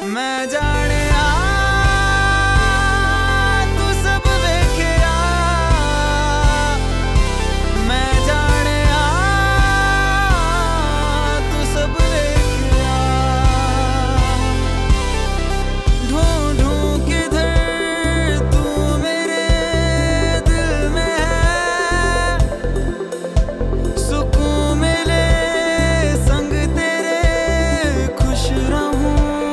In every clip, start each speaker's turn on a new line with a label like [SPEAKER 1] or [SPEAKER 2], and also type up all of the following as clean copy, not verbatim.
[SPEAKER 1] मैं जाने तू सब वेखिया, मैं जाने तू सब वेखिया। ढूंढूं किधर तू मेरे दिल में है, सुकून मिले संग तेरे खुश रहूं।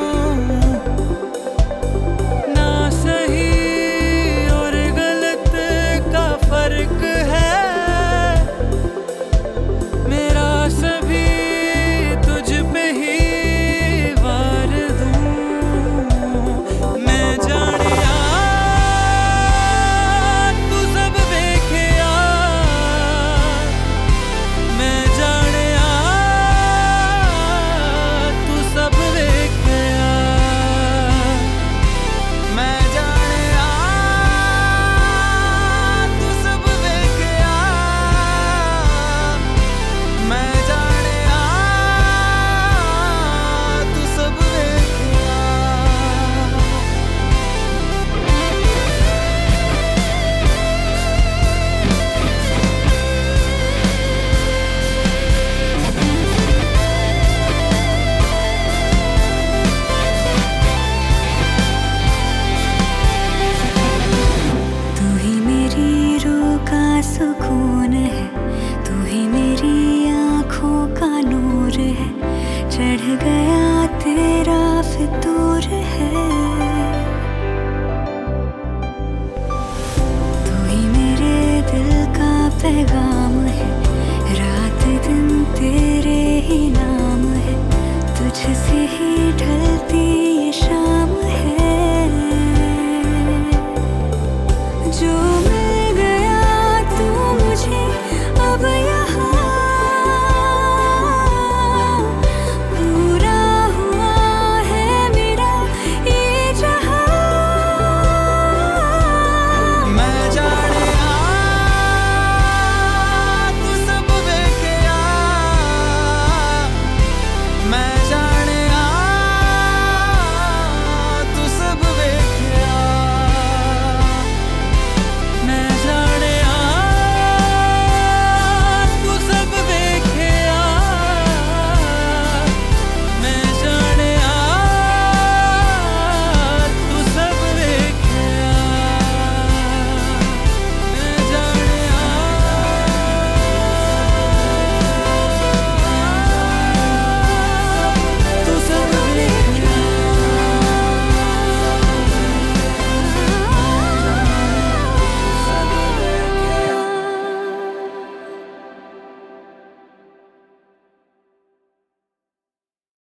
[SPEAKER 2] सुकून है तू ही मेरी आँखों का नूर है, चढ़ गया तेरा फितूर है। तू ही मेरे दिल का पैगाम है, रात दिन तेरे ही नाम है, तुझसे ही